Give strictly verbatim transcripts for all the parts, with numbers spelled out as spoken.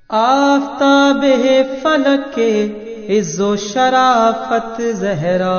آفتاب فلک عز و شرافت زہرا،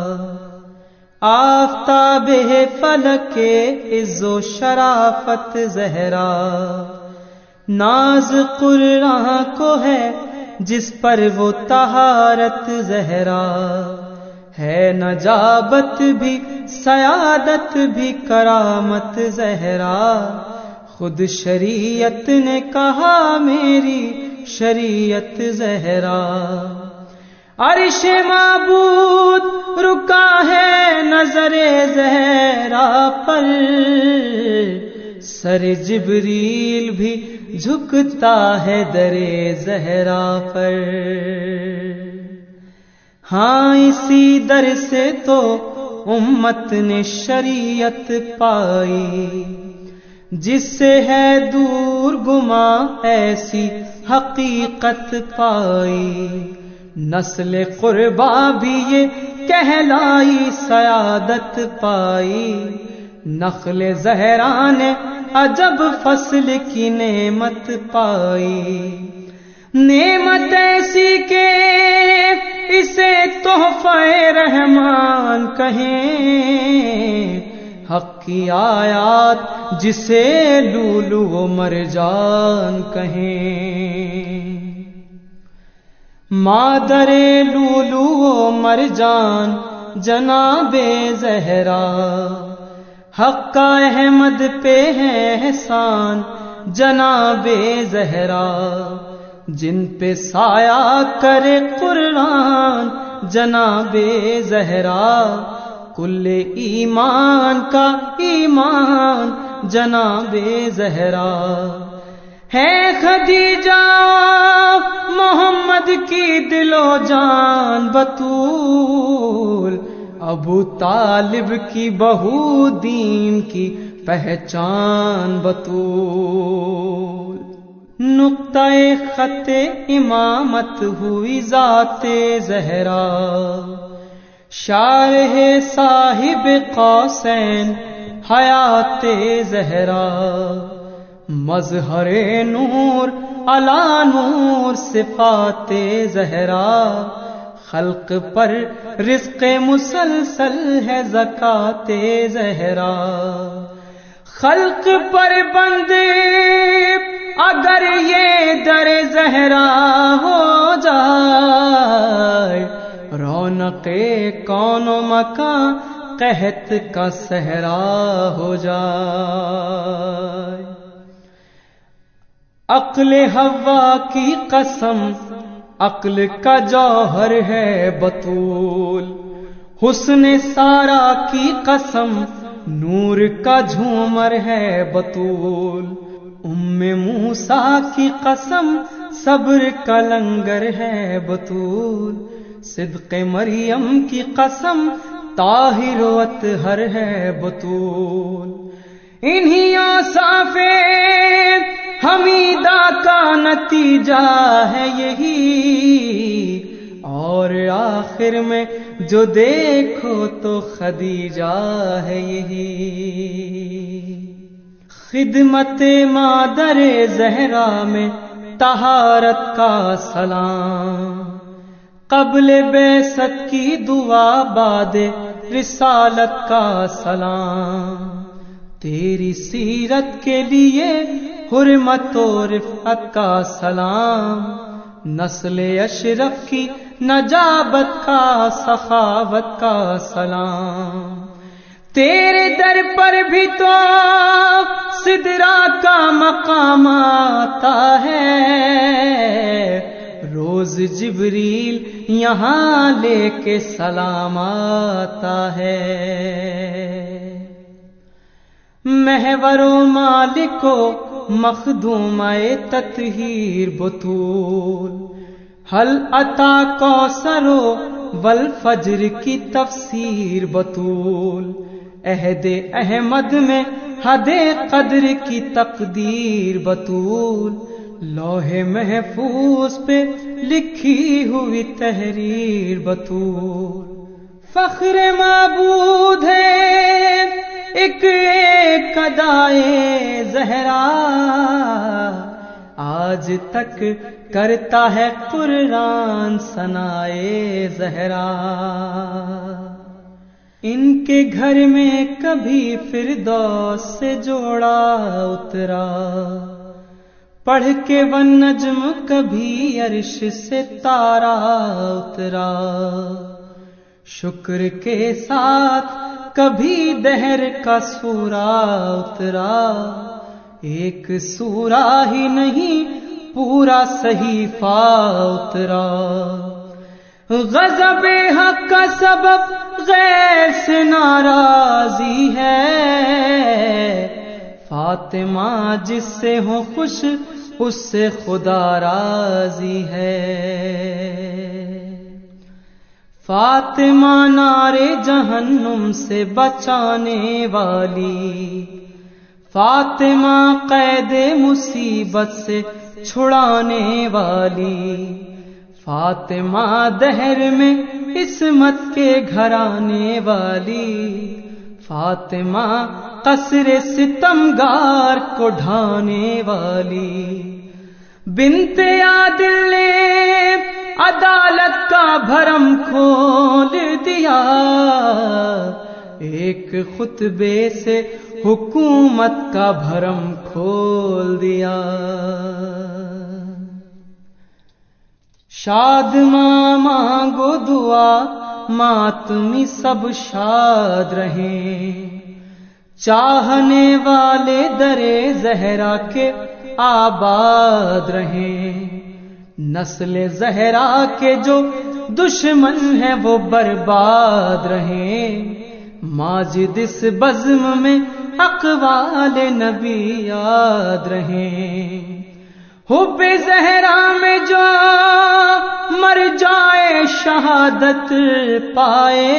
آفتاب فلک عز و شرافت زہرا، ناز قرآن کو ہے جس پر وہ طہارت زہرا، ہے نجابت بھی سیادت بھی کرامت زہرا، خود شریعت نے کہا میری شریعت زہرا، عرش معبود رکا ہے نظر زہرا پر، سر جبریل بھی جھکتا ہے در زہرا پر، ہاں اسی در سے تو امت نے شریعت پائی، جس سے ہے دور گما ایسی حقیقت پائی، نسل قربا بھی یہ کہلائی سعادت پائی، نخل زہرا نے عجب فصل کی نعمت پائی، نعمت ایسی کہ اسے تحفہ رحمان کہیں، حق کی آیات جسے لولو و مرجان کہیں، مادر لولو و مرجان جناب زہرا، حق کا احمد پہ ہے احسان جناب زہرا، جن پہ سایہ کرے قرآن جناب زہرا، کل ایمان کا ایمان جناب زہرا، ہے خدیجہ محمد کی دل و جان بطول، ابو طالب کی بہو دین کی پہچان بطول، نقطہ خط امامت ہوئی ذات زہرا، شارح صاحب قوسین حیات زہرا، مظہر نور علی نور صفات زہرا، خلق پر رزق مسلسل ہے زکات زہرا، خلق پر بندے اگر یہ در زہرا ہو جائے، رونق کون و مکان قحط کا صحرا ہو جائے، عقل حوا کی قسم عقل کا جوہر ہے بطول، حسن سارا کی قسم نور کا جھومر ہے بطول، ام موسیٰ کی قسم صبر کا لنگر ہے بطول، صدق مریم کی قسم طاہر و اطہر ہے بطول، انہی اوصاف حمیدہ کا نتیجہ ہے یہی، اور آخر میں جو دیکھو تو خدیجہ ہے یہی، خدمت مادر زہرا میں طہارت کا سلام، قبل بعثت کی دعا بعد رسالت کا سلام، تیری سیرت کے لیے حرمت و رفعت کا سلام، نسل اشرف کی نجابت کا سخاوت کا سلام، تیرے در پر بھی تو سدرا کا مقام آتا ہے، روز جبریل یہاں لے کے سلام آتا ہے، محور و مالک و مخدومہ تطہیر بطول، حل عطا کوثر و والفجر کی تفسیر بطول، عہد احمد میں حد قدر کی تقدیر بطول، لوح محفوظ پہ لکھی ہوئی تحریر بطول، فخر معبود ہے ایک ایک ادائے زہرا، آج تک کرتا ہے قرآن ثنائے زہرا. ان کے گھر میں کبھی فردوس سے جوڑا اترا، پڑھ کے والنجم کبھی عرش سے تارا اترا. شکر کے ساتھ کبھی دہر کا سورہ اترا، ایک سورہ ہی نہیں پورا صحیفہ اترا. غضب حق کا سبب غیر سے ناراضی ہے، فاطمہ جس سے ہو خوش اس سے خدا راضی ہے. فاطمہ نارے جہنم سے بچانے والی، فاطمہ قید مصیبت سے چھڑانے والی، فاطمہ دہر میں عصمت کے گھرانے والی، فاطمہ قصر ستمگار کو ڈھانے والی. بنت عادل نے عدالت کا بھرم کھول دیا، ایک خطبے سے حکومت کا بھرم کھول دیا. شاد ماں مانگو دعا ماتمی سب شاد رہیں، چاہنے والے درے زہرا کے آباد رہیں. نسل زہرا کے جو دشمن ہیں وہ برباد رہیں، ماجد اس بزم میں اقوال نبی یاد رہیں. حب زہرا میں جو مر جائے شہادت پائے،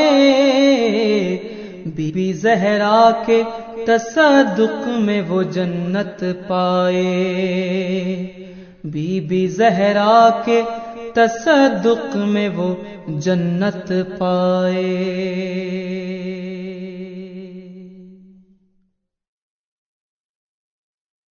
بی بی زہرا کے تصدق میں وہ جنت پائے، بی بی زہرا کے تصدق میں وہ جنت پائے.